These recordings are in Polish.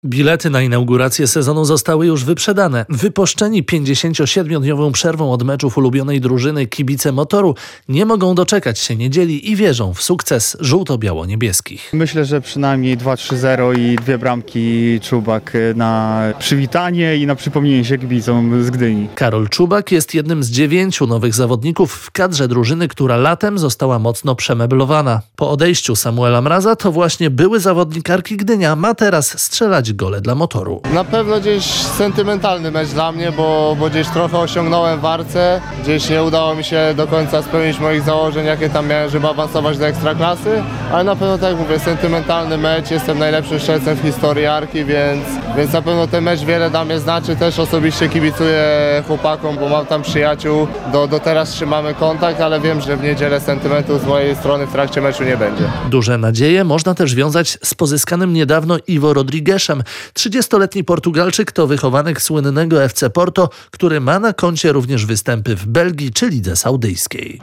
Bilety na inaugurację sezonu zostały już wyprzedane. Wyposzczeni 57-dniową przerwą od meczów ulubionej drużyny kibice Motoru nie mogą doczekać się niedzieli i wierzą w sukces żółto-biało-niebieskich. Myślę, że przynajmniej 2-3-0 i 2 bramki Czubak na przywitanie i na przypomnienie się kibicom z Gdyni. Karol Czubak jest jednym z 9 nowych zawodników w kadrze drużyny, która latem została mocno przemeblowana. Po odejściu Samuela Mraza to właśnie były zawodnik Arki Gdynia ma teraz strzelać gole dla Motoru. Na pewno gdzieś sentymentalny mecz dla mnie, bo gdzieś trochę osiągnąłem w Arce, gdzieś nie udało mi się do końca spełnić moich założeń, jakie tam miałem, żeby awansować do Ekstraklasy, ale na pewno, tak jak mówię, sentymentalny mecz, jestem najlepszym strzelcem w historii Arki, więc na pewno ten mecz wiele dla mnie znaczy, też osobiście kibicuję chłopakom, bo mam tam przyjaciół, do teraz trzymamy kontakt, ale wiem, że w niedzielę sentymentów z mojej strony w trakcie meczu nie będzie. Duże nadzieje można też wiązać z pozyskanym niedawno Ivo Rodrigueszem. 30-letni Portugalczyk to wychowanek słynnego FC Porto, który ma na koncie również występy w Belgii czy lidze saudyjskiej.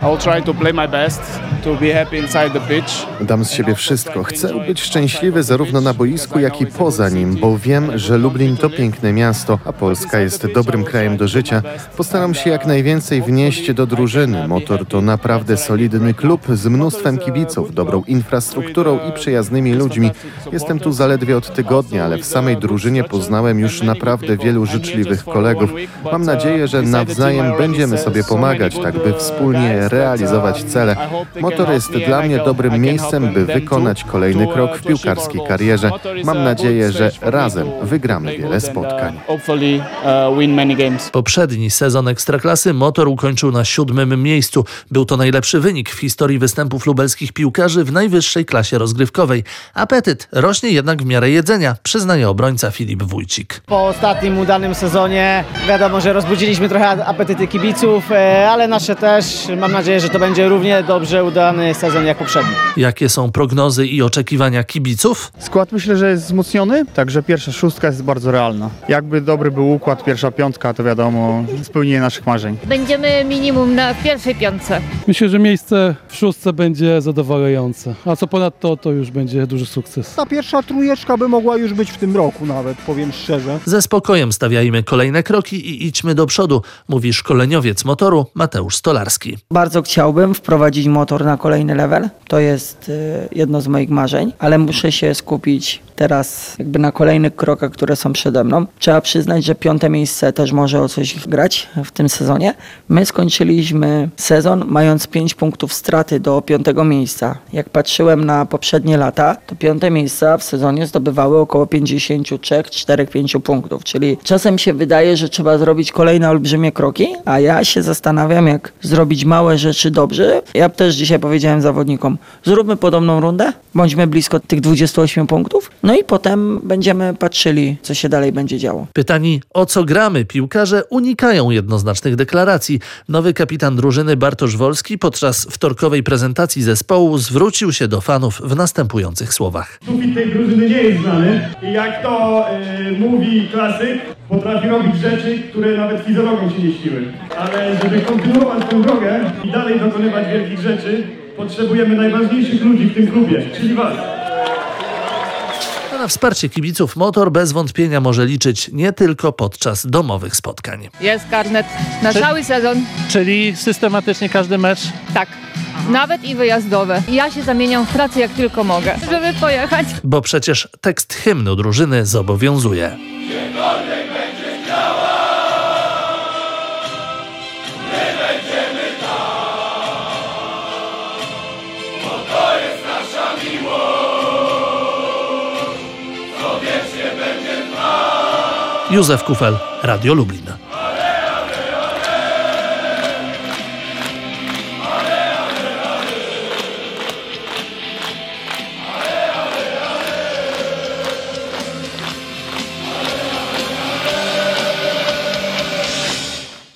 Dam z siebie wszystko. Chcę być szczęśliwy zarówno na boisku, jak i poza nim, bo wiem, że Lublin to piękne miasto, a Polska jest dobrym krajem do życia. Postaram się jak najwięcej wnieść do drużyny. Motor to naprawdę solidny klub z mnóstwem kibiców, dobrą infrastrukturą i przyjaznymi ludźmi. Jestem tu zaledwie od tygodnia, ale w samej drużynie poznałem już naprawdę wielu życzliwych kolegów. Mam nadzieję, że nawzajem będziemy sobie pomagać, tak by wspólnie realizować cele. Motor jest dla mnie dobrym miejscem, by wykonać kolejny krok w piłkarskiej karierze. Mam nadzieję, że razem wygramy wiele spotkań. Poprzedni sezon Ekstraklasy Motor ukończył na 7. miejscu. Był to najlepszy wynik w historii występów lubelskich piłkarzy w najwyższej klasie rozgrywkowej. Apetyt rośnie jednak w miarę jedzenia, przyznaje obrońca Filip Wójcik. Po ostatnim udanym sezonie wiadomo, że rozbudziliśmy trochę apetyty kibiców, ale nasze też. Mam nadzieję, że to będzie równie dobrze udany sezon jak poprzedni. Jakie są prognozy i oczekiwania kibiców? Skład myślę, że jest wzmocniony, także pierwsza szóstka jest bardzo realna. Jakby dobry był układ, pierwsza piątka, to wiadomo, spełnienie naszych marzeń. Będziemy minimum na pierwszej piątce. Myślę, że miejsce w szóstce będzie zadowalające, a co ponad to już będzie duży sukces. Ta pierwsza trójeczka by mogła już być w tym roku nawet, powiem szczerze. Ze spokojem stawiajmy kolejne kroki i idźmy do przodu, mówi szkoleniowiec Motoru Mateusz Stolarski. Bardzo chciałbym wprowadzić Motor na kolejny level. To jest jedno z moich marzeń, ale muszę się skupić teraz jakby na kolejnych krokach, które są przede mną. Trzeba przyznać, że 5. miejsce też może o coś grać w tym sezonie. My skończyliśmy sezon mając 5 punktów straty do 5. miejsca. Jak patrzyłem na poprzednie lata, to 5. miejsca w sezonie zdobywały około 53, 4, 5 punktów. Czyli czasem się wydaje, że trzeba zrobić kolejne olbrzymie kroki, a ja się zastanawiam, jak zrobić małe rzeczy dobrze. Ja też dzisiaj powiedziałem zawodnikom, zróbmy podobną rundę, bądźmy blisko tych 28 punktów, no i potem będziemy patrzyli, co się dalej będzie działo. Pytani, o co gramy, piłkarze unikają jednoznacznych deklaracji. Nowy kapitan drużyny Bartosz Wolski podczas wtorkowej prezentacji zespołu zwrócił się do fanów w następujących słowach. Sufit tej drużyny nie jest znany i jak to mówi klasyk, potrafi robić rzeczy, które nawet fizjologom się nie śniły. Ale żeby kontynuować tę drogę i dalej dokonywać wielkich rzeczy, potrzebujemy najważniejszych ludzi w tym klubie, czyli was. Na wsparcie kibiców Motor bez wątpienia może liczyć nie tylko podczas domowych spotkań. Jest karnet na cały sezon. Czyli systematycznie każdy mecz? Tak. Nawet i wyjazdowe. Ja się zamieniam w pracę jak tylko mogę, żeby pojechać. Bo przecież tekst hymnu drużyny zobowiązuje. Józef Kufel, Radio Lublin.